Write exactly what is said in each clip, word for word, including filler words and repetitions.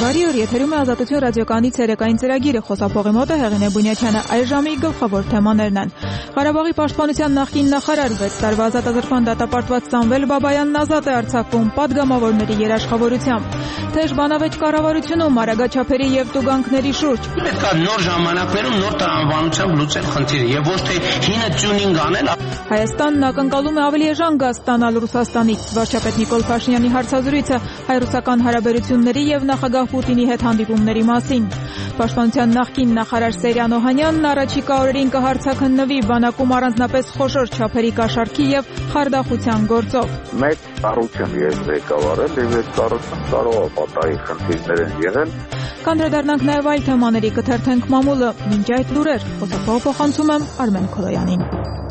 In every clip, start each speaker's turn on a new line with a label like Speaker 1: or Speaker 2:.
Speaker 1: Բարի օր, եթերում է Ազատություն ռադիոկայանի ցերեկային ծրագիրը, խոսափողի մոտ է Հեղինե Բունյակյանը, այս ժամի գլխավոր թեմաներն են. Ղարաբաղի պաշտպանության նախկին նախարար վեց տարվա ազատազրկման դատապարտված Սամվել Բաբայանն ազատ է արձակվում պատգամավորների երաշխավորությամբ. Թեժ բանավեճ կառավարությունում արագաչափերի եւ տուգանքների շուրջ.
Speaker 2: Պետք է նոր ժամանակներում նոր տրամաբանությամբ լուծել խնդիրը եւ ոչ թե հինը տյունինգ անել.
Speaker 1: Հայաստանն ակնկալում է ավելի էժան գազ ստանալ Ռուսաստանից. Վարչապետ Նիկոլ Փաշինյանի հարցազրույցը հայ-ռուսական հարաբերությունների եւ նախագահ Պուտինի հետ հանդիպումների մասին. Պաշտպանության նախկին նախարար Սերյան Օհանյանն առաջիկա օրերին կհարցաքննվի բանակում առանձնապես խոշոր չափերի կաշառքի եւ խարդախության գործով.
Speaker 3: Մեծ կառույցն ես ղեկավարել եւ այդ կառույցն կարող է պատահի խնդիրներ են եղել.
Speaker 1: Կանդրադառնանք նաեւ այլ թեմաների, կթերթենք մամուլը. Մինչ այդ լուրեր, խոսափողը փոխանցում եմ Արմեն Քոլոյանին.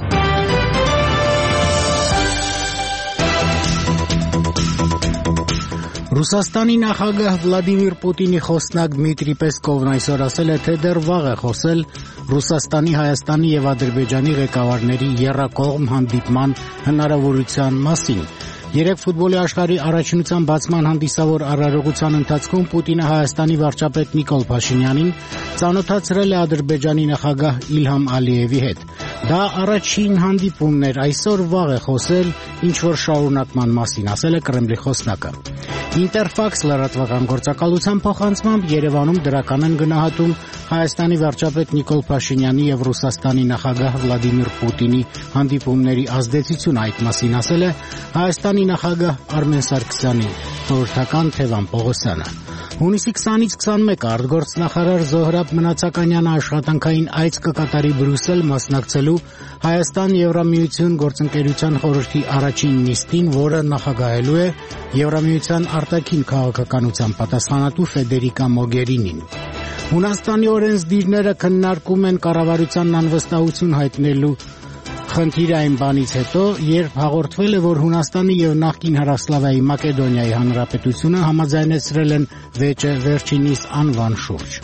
Speaker 4: Ռուսաստանի նախագահ Վլադիմիր Պուտինի խոսնակ Դմիտրի Պեսկովն այսօր ասել է, թե դեռ վաղ է խոսել Ռուսաստանի, Հայաստանի եւ Ադրբեջանի ղեկավարների եռակողմ հանդիպման հնարավորության մասին. Երեկ ֆուտբոլի աշխարհի առաջնության բացման հանդիսավոր արարողության ընթացքում Պուտինը Հայաստանի վարչապետ Նիկոլ Փաշինյանին ծանոթացրել է Ադրբեջանի նախագահ Իլհամ Ալիևի հետ. Դա առաջին հանդիպումն էր, այսօր վաղ է խոսել ինչ-որ շարունակման մասին, ասել է Կրեմլի խոսնակը. Ինտերֆաքս լրատվական գործակալության փոխանցմամբ Երևանում դրական են գնահատում Հայաստանի վարչապետ Նիկոլ Փաշինյանի եւ Ռուսաստանի նախագահ Վլադիմիր Պուտինի հանդիպումների ազդեցությունը, այդ մասին ասել է Հայաստանի նախագահ Արմեն Սարգսյանի խորհրդական Թևան Պողոսյանը. Հունիսի քսանից քսանմեկը արտգործնախարար Զոհրաբ Մնացականյանը աշխատանքային այց կկատարի Բրյուսել մասնակցելու Հայաստան-Եվրամիություն գործընկերության խորհրդի առաջին նիստին, որը նախագահելու է Եվրամիության արտաքին քաղաքականության պատասխանատու Ֆեդերիկա Մոգերինին. Հունաստանի օրենսդիրները քննարկում են կառավարությանն անվստահություն հայտնելու խնդիրը այն բանից հետո, երբ հաղորդվել է, որ Հունաստանի եւ նախկին Հրասլավիայի Մակեդոնիայի Հանրապետությունը համաձայնեցրել են վեճը վերջինիս անվան շուրջ.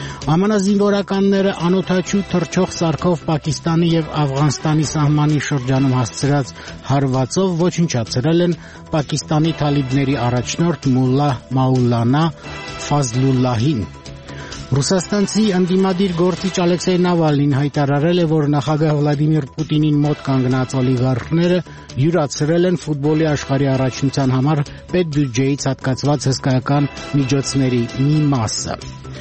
Speaker 4: ԱՄՆ զինվորականները անօդաչու թռչող սարքով Պակիստանի եւ Աֆղանստանի սահմանի շրջանում հասցրած հարվածով ոչնչացրել են Պակիստանի թալիբների առաջնորդ Մուլլա Մաուլանա Ֆազլուլլահին. Ռուսաստանցի ընդդիմադիր գործիչ Ալեքսեյ Նավալնին հայտարարել է, որ նախագահ Վլադիմիր Պուտինին մոտ կանգնած օլիգարխները յուրացրել են ֆուտբոլի աշխարհի առաջնության համար պետբյուջեից հատկացված հսկայական միջոցների մի մասը.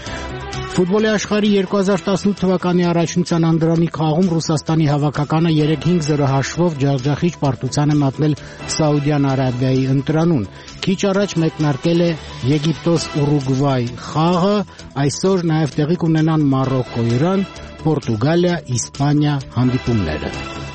Speaker 4: Ֆուտբոլի աշխարհի երկու հազար տասնութ թվականի առաջնության անդրանիկ խաղում Ռուսաստանի հավաքականը երեք հինգ զրո հաշվով ջախջախիչ պարտության է մատնել Սաուդյան Արաբիայի ընտրանուն. Քիչ առաջ մեկնարկել է Եգիպտոս-Ուրուգվայ խաղը, այսօր նաև տեղի կունենան Մարոկո-Իրան, Պորտուգալիա, Իսպանիա հանդիպումները.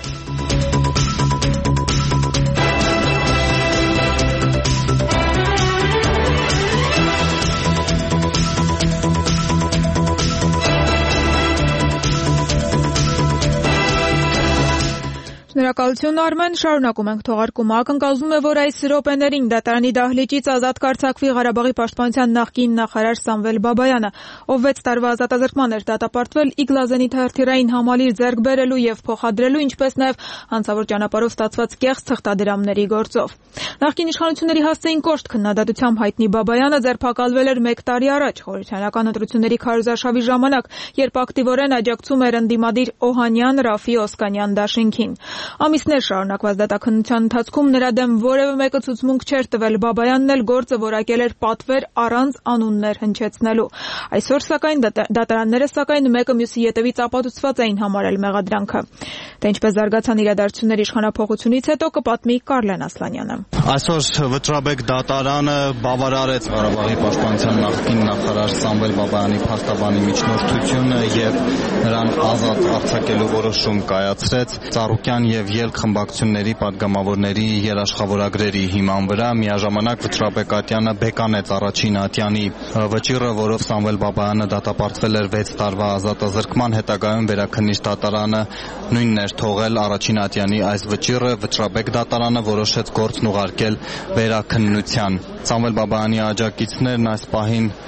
Speaker 1: Շնորհակալություն Արմեն, շարունակում ենք թողարկումը. Ակնկալվում է, որ այս րոպեներին դատարանի դահլիճից ազատ կարձակվի Ղարաբաղի պաշտպանության նախկին նախարար Սամվել Բաբայանը, ով վեց տարվա ազատազրկման էր դատապարտվել Իգլազենի թերթիրային համալիր ձեռք բերելու եւ փոխադրելու, ինչպես նաեւ հանցավոր ճանապարհով ստացված կեղծ թղթադրամների գործով. Նախկին իշխանությունների հասցեին կոշտ քննադատությամբ հայտնի Բաբայանը ձերբակալվել էր մեկ տարի առաջ խորհրդարանական ընտրությունների քարոզարշավի ժամանակ, երբ ակտիվորեն աջակցում էր ընդդիմադիր Օհանյան Ռաֆի Օսկանյան դաշինքին. Ամիսներ շարունակված դատաքննության ընթացքում նրա դեմ որևէ մեկը ցուցմունք չէր տվել, Բաբայանն էլ գործը որակել էր պատվեր առանց անուններ հնչեցնելու. Այսօր սակայն դատարանները սակայն մեկը մյուսի ետևից ապացուցված էին համարել մեղադրանքը. Թե ինչպես զարգացան իրադարձությունների իշխանափոխությունից հետո կպատմի Կարլեն Ասլանյանը.
Speaker 5: Այսօր Վճռաբեկ դատարանը բավարարեց Ղարաբաղի պաշտպանության նախկին նախարար Սամվել Բաբայանի փաստաբանի միջնորդությունը եւ նրան ազատ արձակելու որոշում կայացրեց Ծառուկյան եւ ելք խմբակցությունների падգամավորների երաշխավորագրերի հիման վրա. Միաժամանակ Վճռաբեկ Ատյանը բեկանեց առաջին Ատյանի վճիռը, որով Սամվել Բաբայանը դատապարտվել էր վեց տարվա ազատազրկման. Հետագայում վերաքննիչ դատարանը նույնն էր թողել առաջին Ատյանի այս վճիռը. Վճռաբեկ դատարանը որոշեց գործն ուղարկել վերաքննության. Սամվել Բաբայանի աջակիցներն այս պահին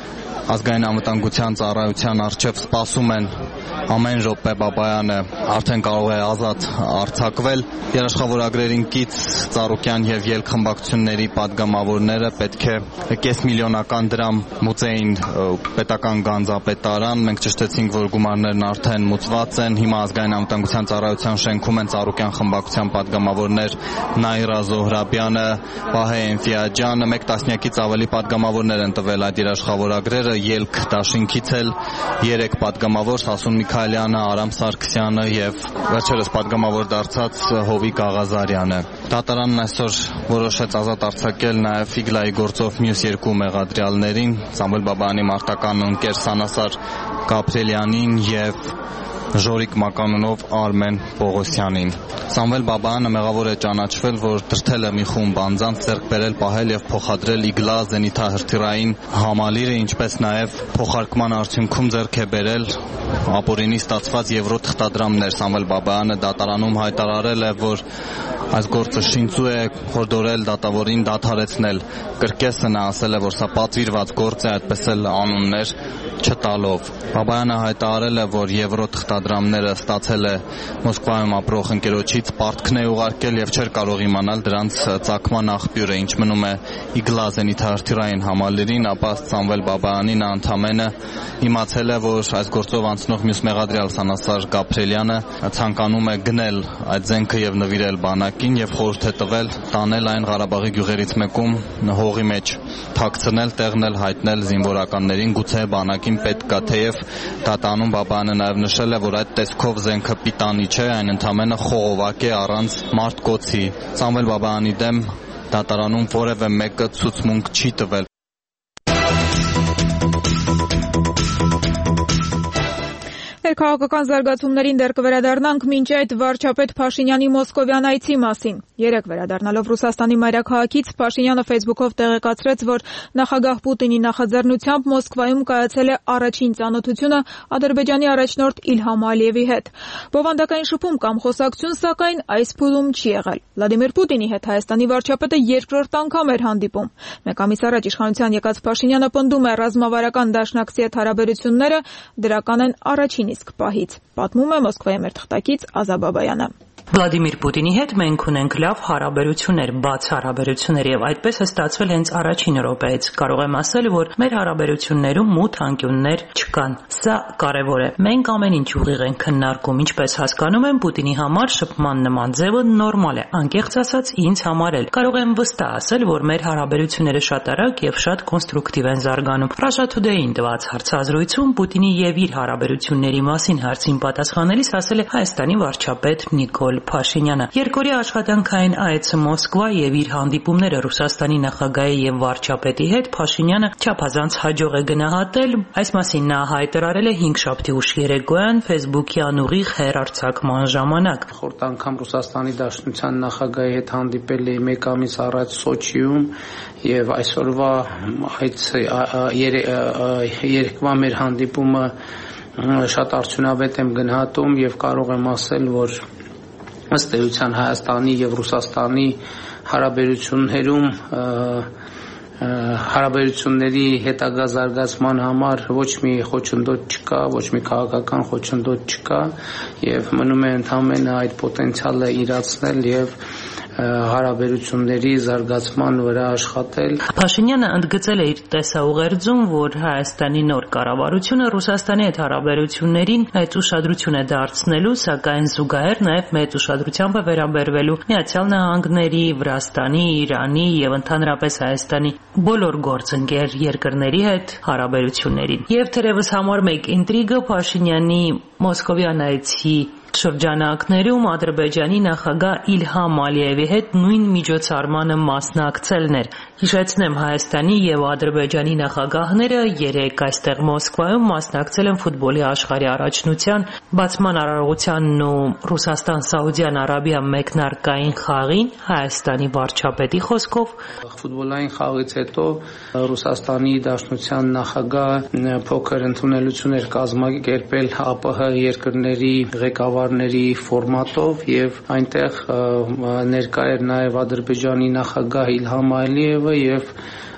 Speaker 5: ազգային անվտանգության ծառայության առջև սպասում են ամեն րոպե Բաբայանը արդեն կարող է ազատ արձակվել։ Երաշխավորագրերին կից Ծառուկյան եւ ելք խմբակցությունների падգամավորները պետք է կեսմիլիոնական դրամ մուծեին պետական գանձապետարան։ Մենք ճշտեցինք, որ գումարներն արդեն մուծված են։ Հիմա ազգային անվտանգության ծառայության շենքում են Ծառուկյան խմբակցության падգամավորներ Նաիրա Զոհրաբյանը, Վահե Էնֆիաջյանը, մեկ տասնյակից ավելի падգամավորներ են տվել այդ երաշխավորագրերը։ Ելք դաշինքից էլ երեք падգամավոր Սասուն Միքայելյանը, Արամ Սարգսյանը եւ վերջերս падգամավոր դարձած Հովիկ Աղազարյանը։ Դատարանն այսօր որոշեց ազատ արձակել նաեւ Ֆիգլայի գործով մյուս երկու մեղադրյալներին՝ Սամվել Բաբայանի մարտական ընկեր Սանասար Գաբրելյանին եւ Ժորիկ Մականունով Արմեն Պողոսյանին։ Սամվել Բաբայանը մեղավոր է ճանաչվել, որ դրդել է մի խումբ անձանց, ձեռք բերել, պահել եւ փոխադրել Իգլա զենիթահրթիռային համալիրը, ինչպես նաեւ փոխարկման արդյունքում ձեռք է բերել ապօրինի ստացված եվրո թղթադրամներ։ Սամվել Բաբայանը դատարանում հայտարարել է, որ այս գործը շինծու է խորհրդորել դատավորին դադարեցնել կրկեսը։ Նա ասել է, որ սա պատվիրված գործ է, այդպես էլ անուններ չտալով։ Բաբայանը հայտարարել է, որ եվրո թղթադրամները ստացել է Մոսկվայում ապրող ընկերոջից, պարտքն է ուղարկել եւ չէր կարող իմանալ դրանց ծագման աղբյուրը։ Ինչ մնում է Իգլա զենիթահրթիռային համալիրին, ապա Սամվել Բաբայանին ընդամենը իմացել է, որ այս գործով անցնող մյուս մեղադրյալ Սանասար Գաբրելյանը ցանկանում է գնել այդ զենքը եւ նվիրել բանակին եւ խորհուրդ է տվել տանել այն Ղարաբաղի գյուղերից մեկում հողի մեջ թաքցնել, տեղնել, հայտնել զինվորականներին, գուցե բանակին պետք կա, թեև դատանում Բաբայանը նաեւ նշել է, որ այդ տեսքով զենքը պիտանի չէ, այն ընդամենը խողովակ է առանց մարտկոցի։ Սամվել Բաբայանի դեմ դատարանում որևէ մեկը ցուցմունք չի տվել։
Speaker 1: Ներքաղաքական զարգացումներին դեռ կվերադառնանք, մինչ այդ վարչապետ Փաշինյանի մոսկովյան այցի մասին։ Երեկ վերադառնալով Ռուսաստանի մայրաքաղաքից, Փաշինյանը Facebook-ով տեղեկացրեց, որ նախագահ Պուտինի նախաձեռնությամբ Մոսկվայում կայացել է առաջին ծանոթությունը Ադրբեջանի առաջնորդ Իլհամ Ալիևի հետ։ Բովանդակային շփում կամ խոսակցություն, սակայն, այս փուլում չի եղել։ Վլադիմիր Պուտինի հետ Հայաստանի վարչապետը երկրորդ անգամ էր հանդիպում։ Մեկ ամիս առաջ իշխանության եկած Փաշինյանը պնդում է, ռազմավարական դաշնակցի հետ հարաբերությունները դրական են առաջին իսկ պահից, պատմում է Մոսկվայի մեր թղթակից Ազա Բաբայանը։
Speaker 6: Վլադիմիր Պուտինի հետ մենք ունենք լավ հարաբերություններ, բաց հարաբերություններ եւ այդպես է ստացվել հենց առաջին րոպեից։ Կարող եմ ասել, որ մեր հարաբերություններում մութ անկյուններ չկան։ Սա կարեւոր է։ Մենք ամեն ինչ ուղիղ ենք քննարկում, ինչպես հասկանում եմ, Պուտինի համար շփման նման ձևը նորմալ է, անկեղծ ասած ինձ համար էլ։ Կարող եմ վստահ ասել, որ մեր հարաբերությունները շատ արագ եւ շատ կոնստրուկտիվ են զարգանում։ Russia Today-ին տված հարցազրույցում Պուտինի եւ իր հարաբերությունների մասին հարցին պատասխանելիս ասել է Հայաստանի վարչապետ Նիկոլ Փաշինյանը։ Երկօրյա աշխատանքային այցը Մոսկվա եւ իր հանդիպումները Ռուսաստանի նախագահի եւ վարչապետի հետ Փաշինյանը չափազանց հաջող է գնահատել։ Այս մասին նա հայտարարել է հինգշաբթի ուշ երեկոյան Facebook-յան ուղիղ հեռարձակման ժամանակ։
Speaker 7: Նախորդ անգամ Ռուսաստանի Դաշնության նախագահի հետ հանդիպել էի մեկ ամիս առաջ Սոչիում եւ այսօրվա այս երեկվա մեր հանդիպումը շատ արդյունավետ եմ գնահատում եւ կարող եմ ասել, որ ըստ էության Հայաստանի եւ Ռուսաստանի հարաբերություններում հարաբերությունների հետագա զարգացման համար ոչ մի խոչընդոտ չկա, ոչ մի քաղաքական խոչընդոտ չկա եւ մնում է ընդհանրապես այդ պոտենցիալը իրացնել եւ հարաբերությունների զարգացման վրա աշխատել։
Speaker 6: Փաշինյանը ընդգծել է իր տեսաուղերձում, որ Հայաստանի նոր կառավարությունը Ռուսաստանի հետ հարաբերություններին մեծ ուշադրություն է դարձնելու, սակայն զուգահեռ նաև մեծ ուշադրությամբ է վերաբերվելու Միացյալ Նահանգների, Վրաստանի, Իրանի եւ ընդհանրապես Հայաստանի բոլոր գործընկեր երկրների հետ հարաբերություններին։ Եվ թերևս համար մեկ ինտրիգը Փաշինյանի մոսկովյան այցի շրջանակներում Ադրբեջանի նախագահ Իլհամ Ալիևի հետ նույն միջոցառմանը մասնակցելն էր։ Հիշեցնեմ, Հայաստանի եւ Ադրբեջանի նախագահները երեկ այստեղ Մոսկվայում մասնակցել են ֆուտբոլի աշխարհի առաջնության բացման արարողությանն ու Ռուսաստան-Սաուդյան Արաբիա մեկնարկային խաղին Հայաստանի վարչապետի խոսքով
Speaker 7: ֆուտբոլային խաղից հետո Ռուսաստանի Դաշնության նախագահ փոքր ընդունելություն էր կազմակերպել ԱՊՀ երկրների ղեկավարների ֆորմատով եւ այնտեղ ներկա էր նաեւ Ադրբեջանի նախագահ Իլհամ Ալիևը եւ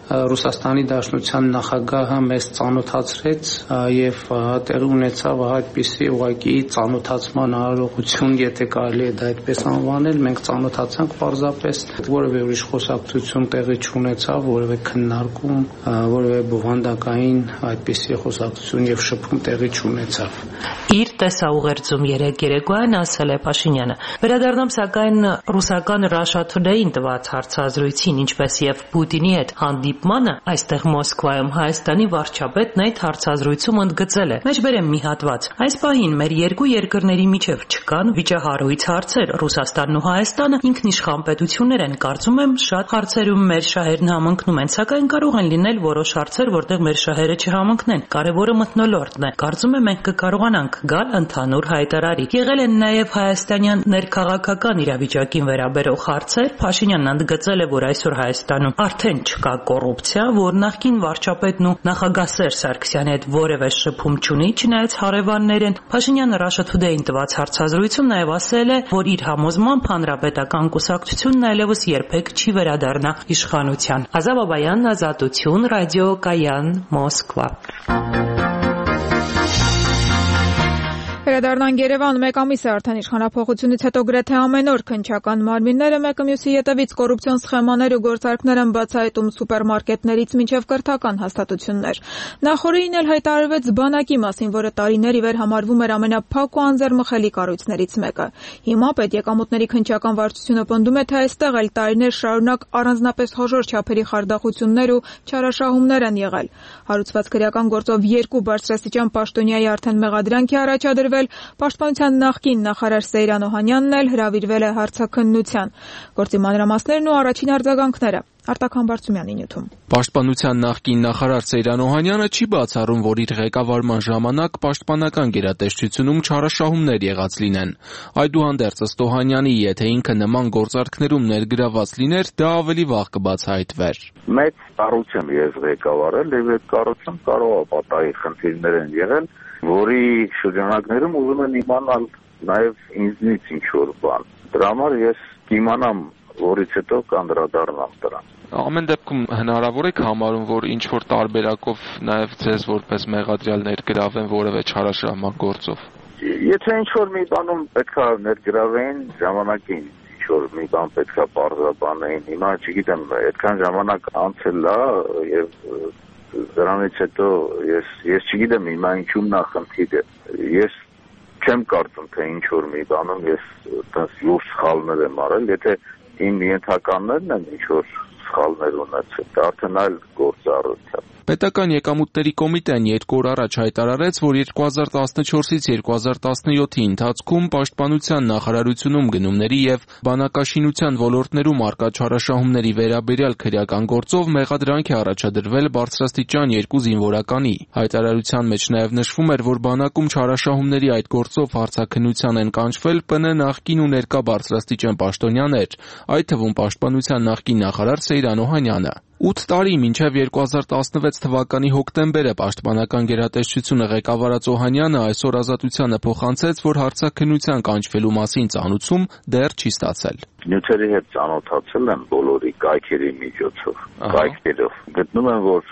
Speaker 7: Ռուսաստանի Դաշնության նախագահը մեզ ծանոթացրեց եւ տեղի ունեցավ այդպիսի ուղղակի ծանոթացման արարողություն, եթե կարելի է դա այդպես անվանել, մենք ծանոթացանք պարզապես, որևէ ուրիշ խոսակցություն տեղի չունեցավ, որևէ քննարկում, որևէ բովանդակային այդպիսի խոսակցություն եւ շփում տեղի չունեցավ։
Speaker 6: Իր տեսաուղերձում երեկ երեկոյան ասել է Փաշինյանը. Վերադառնամ սակայն ռուսական Russia Today-ին տված հարցազրույցին, ինչպես եւ Պուտինի հետ հանդիպմանը, այստեղ Մոսկվայում Հայաստանի վարչապետն այդ հարցազրույցում ընդգծել է. Մեջբերեմ մի հատված. Այս պահին մեր երկու երկրների միջև չկան վիճահարույց հարցեր, Ռուսաստանն ու Հայաստանը ինքնիշխան պետություններ են, կարծում եմ շատ հարցերում մեր շահերն համընկնում են, սակայն կարող են լինել որոշ հարցեր, որտեղ մեր շահերը չհամընկնեն։ Կարևորը մթնոլորտն է։ Կարծում եմ մենք կկարողանանք գալ ընդհանուր հայտարարի։ Եղել են նաև հայաստանյան ներքաղաքական իրավիճակին վերաբերող հարցեր։ Փաշինյանն ընդգծել է, որ այսօր Հայաստանում արդեն չկա կոռուպցիա, որ նախկին վարչապետն ու նախագահ Սերժ Սարգսյանի հետ որևէ շփում չունի, չնայած հարևաններ են։ Փաշինյանը Russia Today-ին տված հարցազրույցում նաև ասել է, որ իր համոզմամբ հանրապետական կուսակցությունն այլևս երբեք չի վերադառնա իշխանության։ Ազա Բաբայան, Ազատություն, Ռադիո Կայան, Մոսկվա։
Speaker 1: Վերադառնանք Երևան, մեկ ամիս է արդեն իշխանափոխությունից հետո գրեթե ամեն օր քննչական մարմինները մեկը մյուսի ետևից կոռուպցիոն սխեմաներ ու գործարքներ են բացահայտում սուպերմարկետներից մինչև կրթական հաստատություններ։ Նախորդին էլ հայտարարվեց բանակի մասին, որը տարիներ ի վեր համարվում էր ամենափակ ու անձեռմխելի կառույցներից մեկը։ Հիմա պետեկամուտների քննչական վարչությունը պնդում է, թե այստեղ էլ տարիներ շարունակ առանձնապես հոժոր չափերի խարդախություններ ու չարաշահումներ են եղել։ Հարուցված քրեական գործով երկու բարձրաստիճան պաշտոնյայի արդեն մեղադրանք է առաջադրվել, Պաշտպանության նախկին նախարար Սեյրան Օհանյանն էլ հրավիրվել է հարցաքննության։ Գործի մանրամասներն ու առաջին արձագանքները Արտակ Համբարձումյանի նյութում։
Speaker 8: Պաշտպանության նախկին նախարար Սեյրան Օհանյանը չի բացառում, որ իր ղեկավարման ժամանակ պաշտպանական գերատեսչությունում չարաշահումներ եղած լինեն։ Այդուհանդերձ ըստ Օհանյանի, եթե ինքը նման գործարքներում ներգրավված լիներ, դա ավելի վաղ կբացահայտվեր։
Speaker 3: Մեծ կառույցում ես ղեկավարել եւ այդ կառույցում կարող է պատահի խնդիրներ են եղել, որի շրջանակներում ուզում եմ իմանալ նաեւ ինձնից ինչ որ բան։ Դրա համար ես կիմանամ, որից հետո կանդրադառնամ դրան։
Speaker 8: Ամեն դեպքում հնարավոր է համարում, որ ինչ որ տարբերակով նաեւ ձեզ որպես մեղադրյալ ներգրավեն որևէ չարաշահման գործով։
Speaker 3: Եթե ինչ որ մի բանում պետքա ներգրավեն ժամանակին, ինչ որ մի բան պետքա բարձրաբանեին, հիմա չգիտեմ, այդքան ժամանակ անցել է եւ դրանից հետո ես ես չգիտեմ հիմա ինչու՞մն է խնդիրը։ Ես չեմ կարծում, թե ինչ որ մի բանում ես այդպես լուրջ սխալներ եմ արել, եթե իմ ենթականներն են ինչ որ սխալներ ունեցել, դա արդեն այլ գործառույթ է։
Speaker 8: Պետական եկամուտների կոմիտեն երկու օր առաջ հայտարարեց, որ երկու հազար տասնչորսից երկու հազար տասնյոթի ընթացքում պաշտպանության նախարարությունում գնումների եւ բանակաշինության ոլորտներում արկա չարաշահումների վերաբերյալ քրեական գործով մեղադրանք է առաջադրվել բարձրաստիճան երկու զինվորականի։ Հայտարարության մեջ նաեւ նշվում էր, որ բանակում չարաշահումների այդ գործով հարցաքննության են կանչվել ՊՆ նախկին ու ներկա բարձրաստիճան պաշտոնյաներ, այդ թվում պաշտպանության նախկին նախարար Սեյրան Օհանյանը։ ութ տարի մինչև երկու հազար տասնվեց թվականի հոկտեմբերը պաշտպանական գերատեսչությունը ղեկավարած Օհանյանը այսօր Ազատությանը փոխանցեց, որ հարցաքննության կանչվելու մասին ծանուցում դեռ չի ստացել։
Speaker 3: Նյութերի հետ ծանոթացել եմ բոլորի կայքերի միջոցով, կայքերով։ Գտնում եմ, որ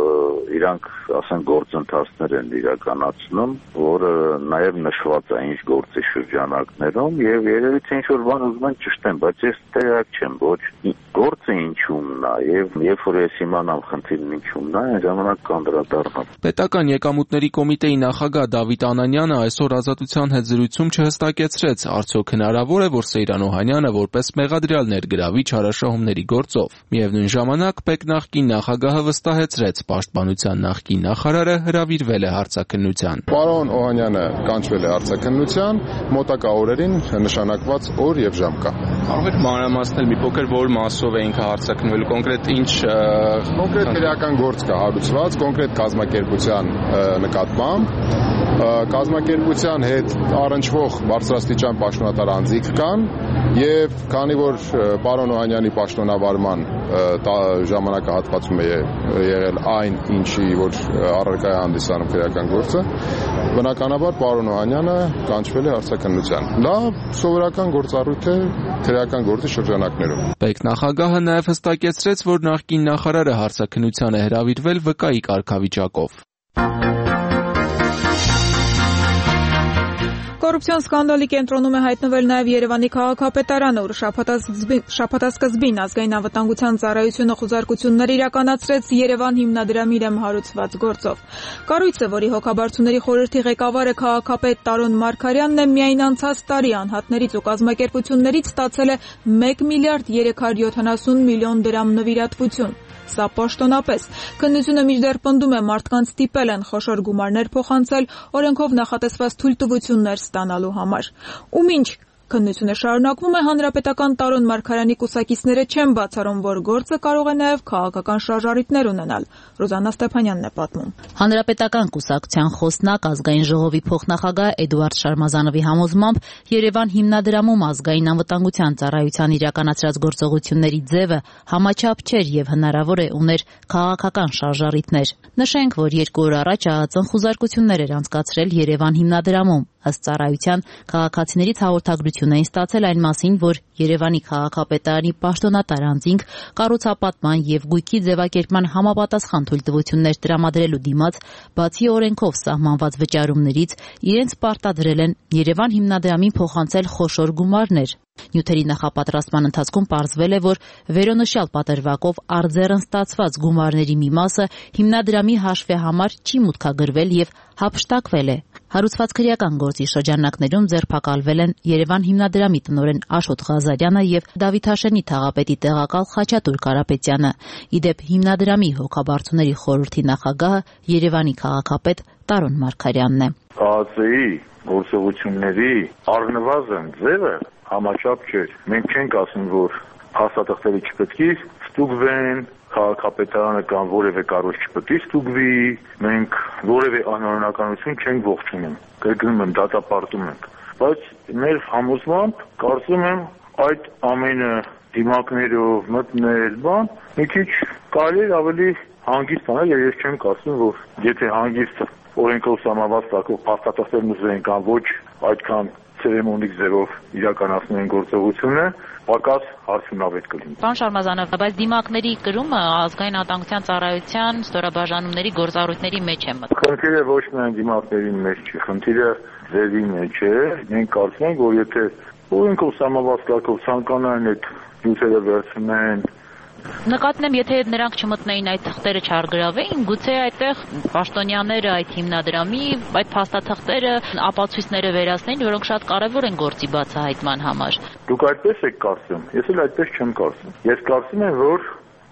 Speaker 3: իրանք, ասենք, գործընթացներ են իրականացնում, որը նաև նշված է ինչ գործի շրջանակներում եւ երևի թե ինչ որ բան ուզում են ճշտեն, բայց ես տեղյակ չեմ, ոչ գործը ինչումն է եւ երբ որ ես իմանամ խնդիրն ինչումն է, այն ժամանակ կանդրադառնամ։
Speaker 8: Պետական եկամուտների կոմիտեի նախագահ Դավիթ Անանյանը այսօր Ազատության հետ զրույցում չհստակեցրեց, արդյոք հնարավոր է, որ Սեյրան Օհանյանը որպես մեղադրյալ ներգրավի չարաշահումների գործով։ Միևնույն ժամանակ ՊԵԿ նախկին նախագահը վստահեցրեց, պաշտպանության նախկին նախարարը հրավիրվել է հարցաքննության։
Speaker 9: Պարոն Օհանյանը կանչվել է հարցաքննության, մոտակա օրերին նշանակված օր եւ ժամ կա։
Speaker 8: Կարող եք մանրամասնել մի փոքր որ մասով է ինքը հարցաքննվել, կոնկրետ ինչ
Speaker 9: կոնկրետ քրեական գործ կա հարուցված, կոնկրետ կազմակերպության նկատմամբ, կազմակերպության հետ առնչվող բարձրաստիճան պաշտոնատար անձիկ կան եւ քանի որ պարոն Օհանյանի պաշտոնավարման ժամանակահատվածում է եղել այն, ինչի որ առարկա է հանդիսանում քրեական գործը, բնականաբար պարոն Օհանյանը կանչվել է հարցաքննության։ Դա սովորական գործառույթ է, քրեական գործի շրջանակներում։
Speaker 8: Բեկ նախագահը նաև հստակեցրեց, որ նախկին նախարարը հարցաքննության է հրավիրվել վկայի կարգավիճակով։
Speaker 1: Կոռուպցիոն սկանդալի կենտրոնում է հայտնվել նաև Երևանի քաղաքապետարանը, որ շաբաթասկզբին ազգային անվտանգության ծառայությունը խուզարկություններ իրականացրեց Երևան հիմնադրամի դեմ հարուցված գործով։ Կառույցը, որի հոգաբարձուների խորհրդի ղեկավարը քաղաքապետ Տարոն Մարգարյանն է, միայն անցած տարի անհատներից ու կազմակերպություններից ստացել է մեկ միլիարդ երեք հարյուր յոթանասուն միլիոն դրամ նվիրատվություն։ Սա պաշտոնապես։ Քննությունը մինչդեռ պնդում է մարդկանց ստիպել են խոշոր գումարներ փոխանցել օրենքով նախատեսված թույլտվություններ ստանալու համար։ Ում ինչ քննությունը շարունակվում է, հանրապետական Տարոն Մարգարյանի կուսակիցները չեն բացառում, որ գործը կարող է նաև քաղաքական շարժառիթներ ունենալ։ Ռոզաննա Ստեփանյանն է պատմում։
Speaker 10: Հանրապետական կուսակցության խոսնակ ազգային ժողովի փոխնախագահ Էդուարդ Շարմազանովի համոզմամբ Երևան հիմնադրամում ազգային անվտանգության ծառայության իրականացրած գործողությունների ձևը համաչափ չէր եւ հնարավոր է ուներ քաղաքական շարժառիթներ։ Նշենք, որ երկու օր առաջ ԱԱԾ-ն խուզարկություններ էր անցկացրել Երևան հիմնադրամում։ Ըստ ծառայության քաղաքացիներից հաղորդագրություն էին ստացել այն մասին, որ Երևանի քաղաքապետարանի պաշտոնատար անձինք կառուցապատման եւ գույքի ձևակերպման համապատասխան թույլտվություններ տրամադրելու դիմաց, բացի օրենքով սահմանված վճարումներից, իրենց պարտադրել են Երևան հիմնադրամին փոխանցել խոշոր գումարներ։ Նյութերի նախապատրաստման ընթացքում պարզվել է, որ վերոնշյալ պատրվակով արձեռն ստացված գումարների մի մասը հիմնադրամի հաշվեհամար չի մուտքագրվել եւ հափշտակվել է։ Հարուցված քրեական գործի շրջանակներում ձերբակալվել են Երևան հիմնադրամի տնօրեն Աշոտ Ղազարյանը եւ Դավիթաշենի թաղապետի տեղակալ Խաչատուր Կարապետյանը։ Իդեպ հիմնադրամի հոգաբարձուների խորհրդի նախագահը Երևանի քաղաքապետ Տարոն Մարգարյանն է։
Speaker 3: ԱԱԾ-ի գործողությունների առնվազն ձևը համաչափ չէր։ Մենք չենք ասում, որ փաստաթղթերը չպետք է ստուգվեն, քաղաքապետարանը կամ որևէ կառույց չպետք է ստուգվի, մենք որևէ անօրինականություն չենք ողջունում, կրկնում եմ, դատապարտում ենք, բայց մեր համոզմամբ կարծում եմ այդ ամենը դիմակներով մտնել, բան, մի քիչ կարելի է ավելի հանգիստ անել, եւ ես չեմ կարծում, որ եթե հանգիստ օրենքով սահմանված տակով փաստաթղթերն ուզեն կամ ոչ այդքան ցերեմոնիկ ձևով իրականացնում են գործողությունը, պակաս հարցունավետ կլինի։
Speaker 10: Պարոն Շարմազանով, բայց դիմակների կրումը ազգային անվտանգության ծառայության ստորաբաժանումների գործառույթների մեջ է մտնում։
Speaker 3: Խնդիրը ոչ միայն դիմակների մեջ չի, խնդիրը ձևի մեջ է։ Մենք կարծում ենք, որ եթե օրենքով սահմանված տակով ցանկանան այդ նյութերը վերցնեն,
Speaker 10: նկատեմ, եթե նրանք չմտնեին այդ թղթերը չարգրավեին, գուցե այդտեղ պաշտոնյաները այդ հիմնադրամի այդ փաստաթղթերը ապացույցները վերացնեին, որոնք շատ կարևոր են գործի բացահայտման համար։
Speaker 3: Դուք այդպես եք կարծում, ես էլ այդպես չեմ կարծում։ Ես կարծում եմ, որ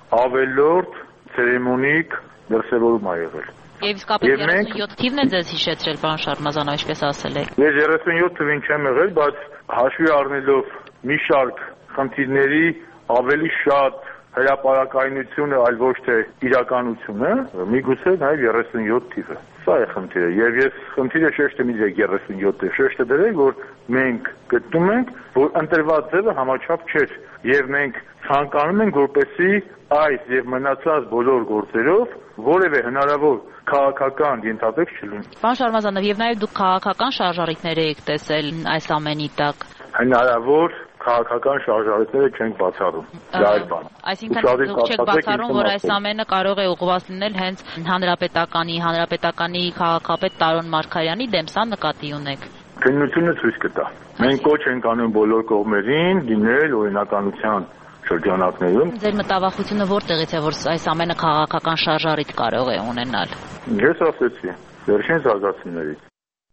Speaker 3: ավելորդ ցերեմոնիկ դրսևորում ա եղել։
Speaker 10: Եվ իսկապես երեսունյոթ թիվն է ձեզ հիշեցրել, պարոն Շարմազանով, ինչպես ասել եք։
Speaker 3: Ես երեսունյոթ թվին չեմ եղել, բայց հաշվի առնելով մի շարք խնդիրների ավելի շատ հրապարակայնությունը, այլ ոչ թե իրականությունը, միգուցե նաև երեսունյոթ թիվը։ Սա է խնդիրը, եւ ես խնդիրը շեշտը մի երեսունյոթ է, շեշտը դրել, որ մենք գտնում ենք, որ ընտրված ձևը համաչափ չէր, եւ մենք ցանկանում ենք, որպեսզի այս եւ մնացած բոլոր գործերով որևէ հնարավոր քաղաքական ենթատեքստ չլինի։
Speaker 10: Պարոն Շարմազանով, եւ նաև դուք քաղաքական շարժառիթներ եք տեսել այս ամենի տակ։
Speaker 3: Հնարավոր քաղաքական շարժառիթները չենք բացառում։ Դա այլ բան։
Speaker 10: Այսինքն դուք չեք բացառում, որ այս ամենը կարող է ուղղված լինել հենց հանրապետականի, հանրապետականի քաղաքապետ Տարոն Մարգարյանի դեմ, սա նկատի ունեք։
Speaker 3: Քննությունը ցույց կտա։ Մենք կոչ ենք անում բոլոր կողմերին լինել օրինականության շրջանակներում։
Speaker 10: Ձեր մտավախությունը որտեղից է, որ այս ամենը քաղաքական շարժառիթ կարող է ունենալ։
Speaker 3: Ես ասեցի, վերջին զարգացումներից։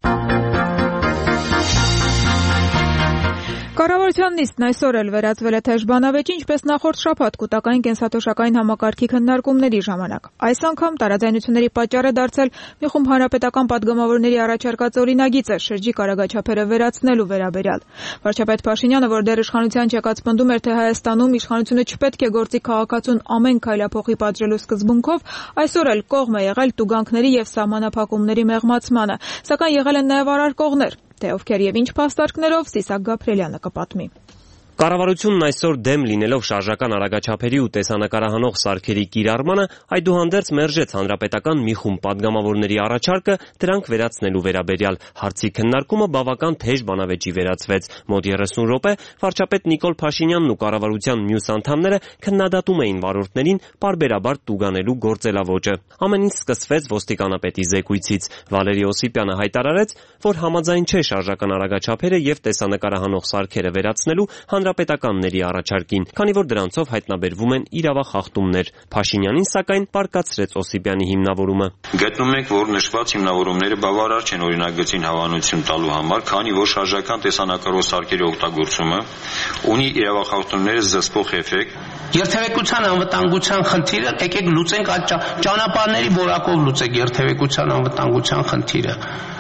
Speaker 1: Կառավարության նիստն այսօր էլ վերածվել է թեժ բանավեճի, ինչպես նախորդ շաբաթ կൂട്ടակային կենսաթոշակային համակարգի քննարկումների ժամանակ։ Այս անգամ տարաձայնությունների պատճառ է դարձել մի խումբ հանրապետական падգամավորների առաջարկած օրինագիծը շրջիկ արագաչափերը վերացնելու վերաբերյալ։ Վարչապետ Փաշինյանը, որ դեռ իշխանության չեկած պնդում էր, թե Հայաստանում իշխանությունը չպետք է գործի քաղաքացուն ամեն քայլափոխի պատժելու սկզբունքով, այսօր էլ կողմ է եղել տուգանքների եւ սահմանափակումների մեղմացմանը, սակայն եղել են նաեւ արարքողներ։ Թե ովքեր եւ ինչ փաստարկներով, Սիսակ Գաբրելյանը կպատմի։
Speaker 11: Կառավարությունն այսօր դեմ լինելով շարժական արագաչափերի ու տեսանկարահանող սարքերի կիրառմանը, այդուհանդերձ մերժեց հանրապետական մի խումբ պատգամավորների առաջարկը դրանք վերացնելու վերաբերյալ։ Հարցի քննարկումը բավական թեժ բանավեճի վերածվեց։ Մոտ երեսուն րոպե վարչապետ Նիկոլ Փաշինյանն ու կառավարության մյուս անդամները քննադատում էին վարորդներին պարբերաբար տուգանելու գործելավոճը։ Ամեն ինչ սկսվեց ոստիկանապետի զեկույցից։ Վալերի Օսիպյանը հայտարարեց, որ համաձայն չէ շարժական արագաչափերը եւ տեսանկարահանող սարքերը վերացնելու հանրապետականների առաջարկին, քանի որ դրանցով հայտնաբերվում են իրավախախտումներ։ Փաշինյանին սակայն պարկացրեց Օսիպյանի հիմնավորումը։
Speaker 12: Գտնում ենք, որ նշված հիմնավորումները բավարար չեն օրինագծին հավանություն տալու համար, քանի որ շարժական տեսանկարող սարքերի օգտագործումը ունի իրավախախտումները զսպող էֆեկտ։
Speaker 2: Երթևեկության անվտանգության խնդիրը եկեք լուծենք այդ ճանապարհների որակով լուծեք երթևեկության անվտանգության խնդիրը։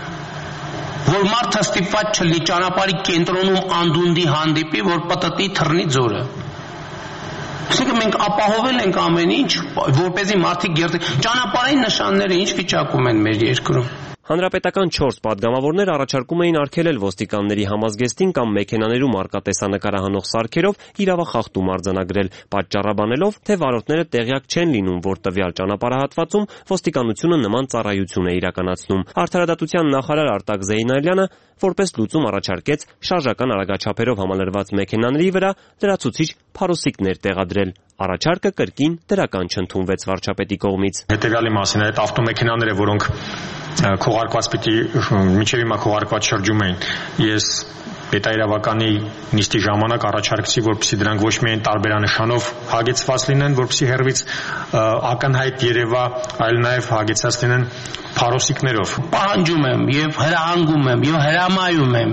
Speaker 2: Որ մարդը ստիպված չլինի ճանապարհի կենտրոնում անդունդի հանդիպի, որ պտտի թռնի ձորը։ Այսինքն մենք ապահովել ենք ամեն ինչ, որպեսզի մարդիկ ճանապարհային նշանները ինչ վիճակում են մեր երկրում։
Speaker 11: Հանրապետական չորս պատգամավորներ առաջարկում էին արգելել ոստիկանների համազգեստին կամ մեքենաներում առկա տեսանկարահանող սարքերով իրավախախտում արձանագրել, պատճառաբանելով, թե վարորդները տեղյակ չեն լինում, որ տվյալ ճանապարհահատվածում ոստիկանությունը նման ծառայություն է իրականացնում։ Արդարադատության նախարար Արտակ Զեյնալյանը որպես լուծում առաջարկեց շարժական արագաչափերով համալրված մեքենաների վրա լրացուցիչ փարոսիկներ տեղադրել։ Առաջարկը կրկին դրական չընդունվեց վարչապետի կողմից։
Speaker 13: Հետևյալի մասին այդ ավտոմեքենաները, որոնք քողարկված պիտի մինչև հիմա քողարկված շրջում էին, ես պետաիրավականի նիստի ժամանակ առաջարկեցի, որպեսզի դրանք ոչ միայն տարբերանշանով հագեցված լինեն, որպեսզի հեռվից ակնհայտ երևա, այլ նաև հագեցած լինեն փարոսիկներով։
Speaker 2: Պահանջում եմ եւ հրահանգում եմ եւ հրամայում եմ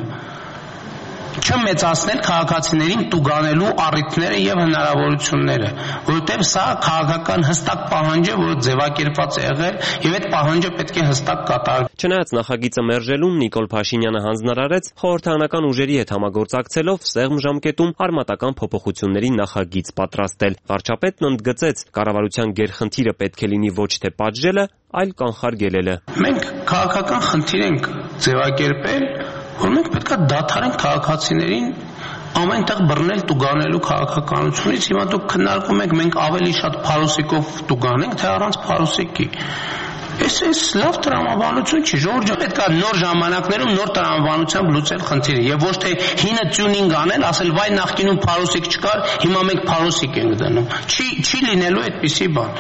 Speaker 2: չմեծացնել քաղաքացիներին տուգանելու առիթները եւ հնարավորությունները, որովհետեւ սա քաղաքական հստակ պահանջ է, որը ձևակերպված է եղել եւ այդ պահանջը պետք է հստակ կատարվի։
Speaker 11: Չնայած նախագիծը մերժելուն Նիկոլ Փաշինյանը հանձնարարեց խորհրդարանական ուժերի հետ համագործակցելով սեղմ ժամկետում արմատական փոփոխությունների նախագիծ պատրաստել։ Վարչապետն ընդգծեց, կառավարության գերխնդիրը պետք է լինի ոչ թե պատժելը, այլ կանխարգելելը։
Speaker 2: Մենք քաղաքական խնդիր ենք ձևակերպել, որ մենք պետք է դադարենք քաղաքացիներին ամենտեղ բռնել տուգանելու քաղաքականությունից։ Հիմա դուք քննարկում եք մենք ավելի շատ փարոսիկով տուգանենք, թե առանց փարոսիկի։ Այս էս լավ տրամաբանություն չի, ժողովուրդը պետք է նոր ժամանակներում նոր տրամաբանությամբ լուծել խնդիրը եւ ոչ թե հինը տյունինգ անել, ասել վայ նախկինում փարոսիկ չկար, հիմա մենք փարոսիկ ենք դնում։ Չի չի լինելու այդպիսի բան։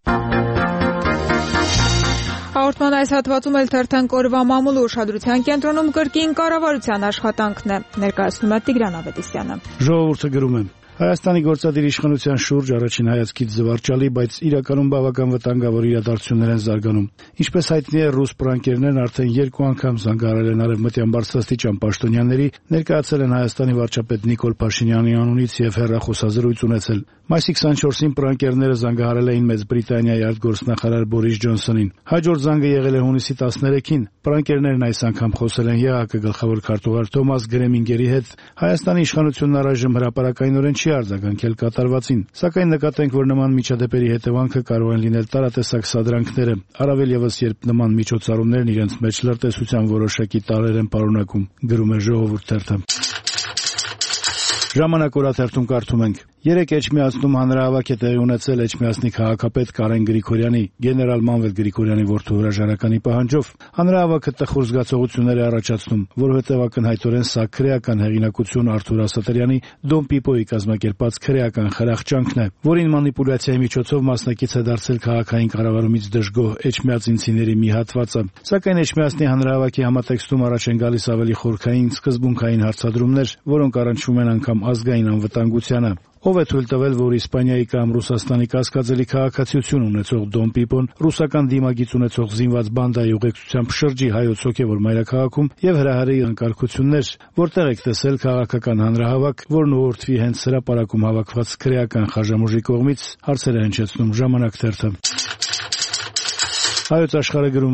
Speaker 1: Հաղորդման այս հատվածում էլ թերթենք օրվա մամուլի ուշադրության կենտրոնում կրկին կառավարության աշխատանքն է, ներկայացնում է Տիգրան Ավետիսյանը։
Speaker 14: Ժողովուրդը գրում է. Հայաստանի գործադիր իշխանության շուրջ առաջին հայացքից զվարճալի, բայց իրականում բավական վտանգավոր իրադարձություններ են զարգանում։ Ինչպես հայտնի է, ռուս պրանկերներն արդեն երկու անգամ զանգահարել են արևմտյան բարձրաստիճան պաշտոնյաների, ներկայացել են Հայաստանի վարչապետ Նիկոլ Փաշինյանի անունից եւ հեռախոսազրույց ունեցել։ Մայիսի քսանչորսին պրանկերները զանգահարել էին Մեծ Բրիտանիայի արտգործնախարար Բորիս Ջոնսոնին։ Հաջորդ զանգը եղել է հունիսի տասներեքին։ Պրանկերներն այս անգամ խոսել են ԵԱՀԿ գլխավոր քարտուղար Թոմաս Գրեմինգերի հետ։ Հայաստանի իշխանությունն առայժմ հրապարակայնորեն չի արձագանքել կատարվածին, սակայն նկատենք, որ նման միջադեպերի հետևանքը կարող են լինել տարատեսակ սադրանքները, առավել եւս երբ նման միջոցառումներն իրենց մեջ լրտեսության որոշակի տարրեր են պարունակում, գրում է Ժողովուրդ թերթը։ Ժամանակ օրաթերթում կարդում ենք. Երեք Էջմիածնում հանրահավաք է տեղի ունեցել Էջմիածնի քաղաքապետ Կարեն Գրիգորյանի, գեներալ Մանվել Գրիգորյանի որդու հրաժարականի պահանջով։ Հանրահավաքը տխուր զգացողություններ է առաջացնում, որովհետև ակնհայտորեն սա քրեական հեղինակություն Արթուր Ասատրյանի Դոն Պիպոյի կազմակերպած քրեական խրախճանքն է, որին մանիպուլյացիայի միջոցով մասնակից է դարձել քաղաքային կառավարումից դժգոհ էջմիածինցիների մի հատվածը։ Սակայն Էջմիածնի հանրահավաքի համատեքստում առաջ են գալիս ավելի խորքային սկզբունքային հարցադրումներ, որոնք առնչվում են անգամ ազգային անվտանգությանը։ Ով է թույլ տվել, որ Իսպանիայի կամ Ռուսաստանի կասկածելի քաղաքացիություն ունեցող Դոն Պիպոն ռուսական դիմագիծ ունեցող զինված բանդայի ուղեկցությամբ շրջի հայոց հոգևոր մայրաքաղաքում եւ հրահարի անկարգություններ, որտեղ եք տեսել քաղաքական հանրահավաք, որն ուղղորդվի հենց հրապարակում հավաքված քրեական խաժամուժի կողմից, հարցեր է հնչեցնում Ժամանակ թերթը։ Հայոց աշխարհը գրում է.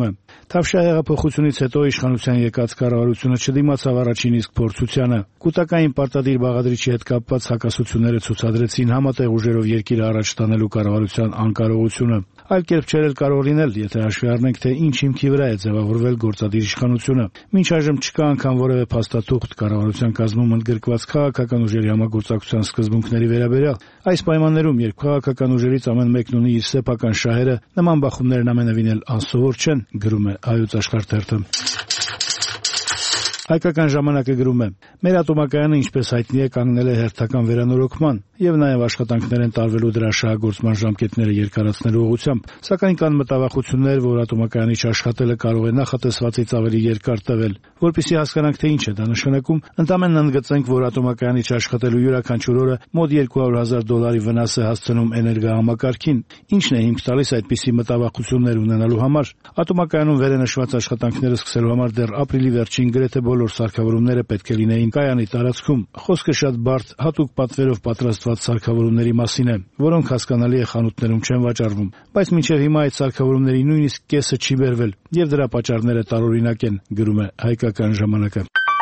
Speaker 14: Թավշյա հեղափոխությունից հետո իշխանության եկած կառավարությունը չդիմացավ առաջին իսկ փորձությանը։ Կուտակային պարտադիր բաղադրիչի հետ կապված հակասությունները ցուցադրեցին համատեղ ուժերով երկիրը առաջ տանելու կառավարության անկարողությունը։ Այլ կերպ չէր էլ կարող լինել, եթե հաշվի առնենք, թե ինչ հիմքի վրա է ձևավորվել գործադիր իշխանությունը։ Մինչ այժմ չկա անգամ որևէ փաստաթուղթ կառավարության կազմում ընդգրկված քաղաքական ուժերի համագործակցության սկզբունքների վերաբերյալ։ Այս պայմաններում, երբ քաղաքական ուժերից ամեն մեկն ունի իր սեփական շահերը, նման բախումներն ամենևին էլ անսովոր չեն, գրում է Հայոց Աշխարհ թերթը։ Հայկական ժամանակը գրում է. մեր ատոմակայանը, ինչպես հայտնի է, կանգնել է հերթական վերանորոգման եւ նաեւ աշխատանքներ են տարվելու դրա շահագործման ժամկետները երկարացնելու ուղղությամբ, սակայն կան մտավախություններ, որ ատոմակայանի չաշխատելը կարող է նախատեսվածից ավելի երկար տևել։ Որպեսզի հասկանանք, թե ինչ է դա նշանակում, ընդամենն ընդգծենք, որ ատոմակայանի չաշխատելու յուրաքանչյուր օրը մոտ երկու հարյուր հազար դոլարի վնաս է հասցնում էներգահամակարգին։ Ինչն է հիմք տալիս այդպիսի մտավախություններ ունենալու համար։ Ատոմակայանում վերենշված աշխատանքները սկսելու համար դեռ ապրիլի վերջին գրեթե բոլոր սարքավորումները պետք է լինեին կայանի տարածքում։ Խոսքը շատ բարդ, հատուկ պատվերով պատրաստված սարքավորումների մասին է, որոնք հասկանալի է խանութներում չեն վաճառվում, բայց մինչև հիմա այդ սարքավորումների նույնիսկ կեսը չի բերվել, եւ դրա պատճառները տարօրինակ են, գրում է Հայկական ժամանակը։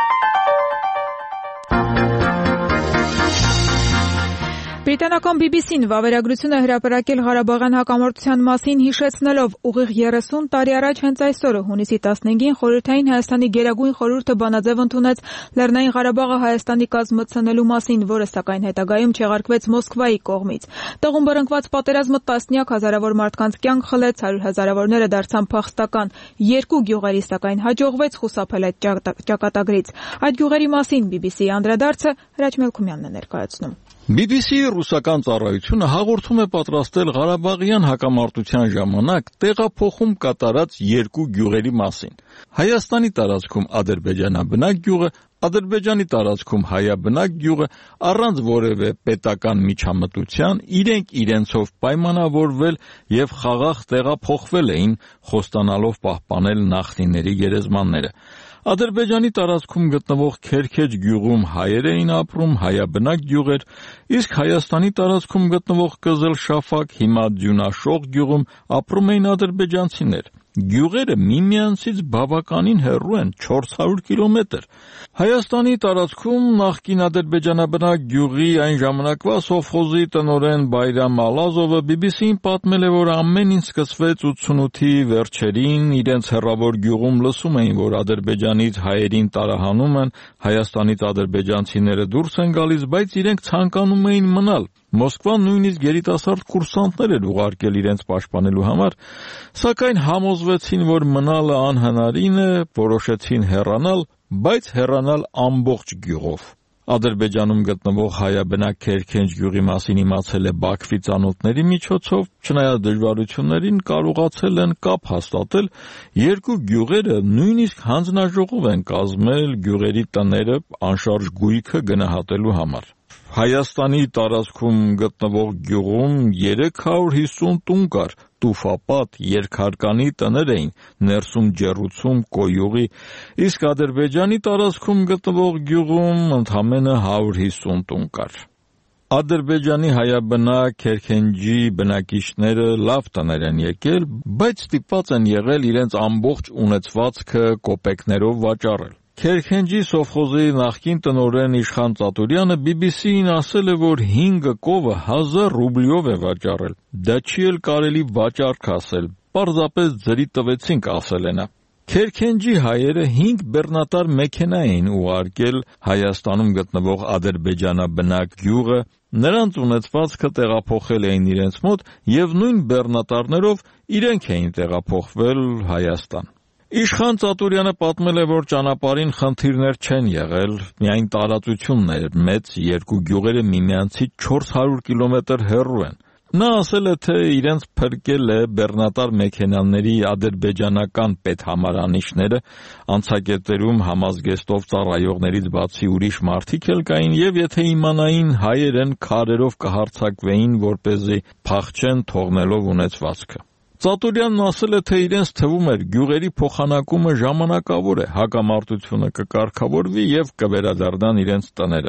Speaker 1: Բրիտանական բի բի սին վավերագրություն է հրապարակել Ղարաբաղյան հակամարտության մասին, հիշեցնելով ուղիղ երեսուն տարի առաջ հենց այս օրը հունիսի տասնհինգին Խորհրդային Հայաստանի Գերագույն խորհուրդը բանաձև ընդունեց Լեռնային Ղարաբաղը Հայաստանի կազմցնելու մասին, որը սակայն հետագայում չեղարկվեց Մոսկվայի կողմից։ Տեղում բռնկված պատերազմը տասնյակ հազարավոր մարդկանց կյանք խլեց, հարյուր հազարավորները դարձան փախստական։ Երկու գյուղերի սակայն հաջողվեց խուսափել այդ ճակատագրից։ Այդ գյուղերի մասին բի բի սիի անդրադարձը Հրաչ Մելքումյանն է ներկայացնում։
Speaker 15: բի բի սիի ռուսական ծառայությունը հաղորդում է պատրաստել Ղարաբաղյան հակամարտության ժամանակ տեղափոխում կատարած երկու գյուղերի մասին։ Հայաստանի տարածքում ադրբեջանաբնակ գյուղը, Ադրբեջանի տարածքում հայաբնակ գյուղը առանց որևէ պետական միջամտության իրենք իրենցով պայմանավորվել եւ խաղաղ տեղափոխվել էին, խոստանալով պահպանել նախնիների գերեզմանները։ Ադրբեջանի տարածքում գտնվող Քերքեջ գյուղում հայեր էին ապրում, հայաբնակ գյուղեր, իսկ Հայաստանի տարածքում գտնվող Կզլշաֆակ, հիմա Ձյունաշող գյուղում ապրում էին ադրբեջանցիներ։ Գյուղերը միմյանցից բավականին հեռու են, չորս հարյուր կիլոմետր։ Հայաստանի տարածքում նախկին ադրբեջանաբնակ գյուղի այն ժամանակվա սովխոզի տնօրեն Բայրամ Ալազովը բի բի սիին պատմել է, որ ամեն ինչ սկսվեց ութսունութի վերջերին, իրենց հեռավոր գյուղում լսում էին, որ Ադրբեջանից հայերին տարահանում են, Հայաստանից ադրբեջանցիները դուրս են գալիս, բայց իրենք ցանկանում էին մնալ։ Մոսկվան նույնիսկ երիտասարդ կուրսանտներ էր ուղարկել իրենց պաշտպանելու համար, սակայն համոզվեցին, որ մնալը անհնարին է, որոշեցին հեռանալ, բայց հեռանալ ամբողջ գյուղով։ Ադրբեջանում գտնվող հայաբնակ Քերքենջ գյուղի մասին իմացել է Բաքվի ծանոթների միջոցով, չնայած դժվարություններին կարողացել են կապ հաստատել, երկու գյուղերը նույնիսկ հանձնաժողով են կազմել գյուղերի տները անշարժ գույքը գնահատելու համար։ Հայաստանի տարածքում գտնվող գյուղում երեք հարյուր հիսուն տուն կար, տուֆապատ, երկհարկանի տներ էին, ներսում ջեռուցում, կոյուղի, իսկ Ադրբեջանի տարածքում գտնվող գյուղում ընդամենը հարյուր հիսուն տուն կար։ Ադրբեջանի հայաբնակ Քերքենջի բնակիչները լավ տներ են եկել, բայց ստիպված են եղել իրենց ամբողջ ունեցվածքը կոպեկներով վաճառել։ Քերքենջի սովխոզի նախկին տնօրեն Իշխան Ծատուրյանը բի բի սիին ասել է, որ հինգ կովը հազար ռուբլյով է վաճառել։ Դա չի էլ կարելի վաճառք ասել, պարզապես ձրի տվեցինք, ասել է նա։ Քերքենջի հայերը հինգ բեռնատար մեքենա էին ուղարկել Հայաստանում գտնվող ադրբեջանաբնակ գյուղը, նրանց ունեցվածքը տեղափոխել էին իրենց մոտ եւ նույն բեռնատարներով իրենք էին տեղափոխվել Հայաստան։ Իշխան Ծատուրյանը պատմել է, որ ճանապարհին խնդիրներ չեն եղել, միայն տարածությունն էր մեծ, երկու գյուղերը միմյանցից չորս հարյուր կիլոմետր հեռու են։ Նա ասել է, թե իրենց փրկել է բեռնատար մեքենաների ադրբեջանական պետհամարանիշները, անցակետերում համազգեստով ծառայողներից բացի ուրիշ մարդիկ էլ կային, եւ եթե իմանային հայեր են, քարերով կհարձակվեին, որպեսզի փախչեն, թողնելով ունեցվածքը։ Ծատուրյանն ասել է, թե իրենց թվում էր գյուղերի փոխանակումը ժամանակավոր է, հակամարտությունը կկարգավորվի եւ կվերադառնան իրենց տները։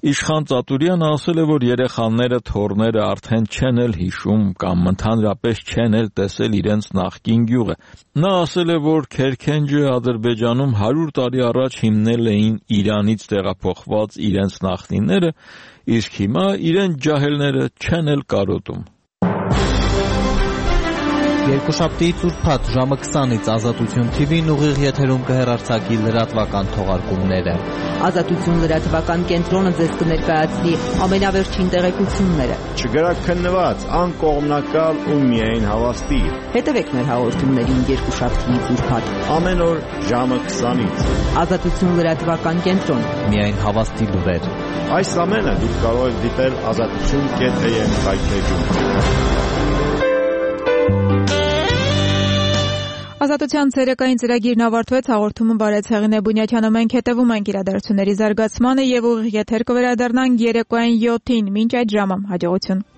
Speaker 15: Իշխան Ծատուրյանը ասել է, որ երեխաները, թոռները արդեն չեն էլ հիշում կամ ընդհանրապես չեն էլ տեսել իրենց նախկին գյուղը։ Նա ասել է, որ Քերքենջը Ադրբեջանում հարյուր տարի առաջ հիմնել էին Իրանից տեղափոխված իրենց նախնիները, իսկ հիմա իրենց ջահելները չեն էլ կարոտում։
Speaker 16: Երկուշաբթի ծուրփաթ ժամը քսանից Ազատություն թի վին ուղիղ եթերում կհեռարձակի լրատվական թողարկումները։
Speaker 17: Ազատություն լրատվական կենտրոնը ձեզ կներկայացնի ամենավերջին տեղեկությունները։
Speaker 18: Չգրաքննված, անկողմնակալ ու միայն հավաստի։
Speaker 17: Հետևեք մեր հաղորդումներին երկուշաբթի ծուրփաթ
Speaker 18: ամեն օր ժամը քսանից։
Speaker 17: Ազատություն լրատվական կենտրոն,
Speaker 16: միայն հավաստի լուրեր։
Speaker 18: Այս ամենը դուք կարող եք դիտել ազատություն կետ էյ էմ հայտնեջում։
Speaker 1: Ազատության ցերեկային ծրագիրն ավարտվեց, հաղորդումը բարեց Հեղինե Բունյաթյանը, մենք հետևում ենք իրադարձությունների զարգացմանը եւ ուղիղ եթեր կվերադառնանք երեկոյան յոթին, մինչ այդ ժամը հաջողություն։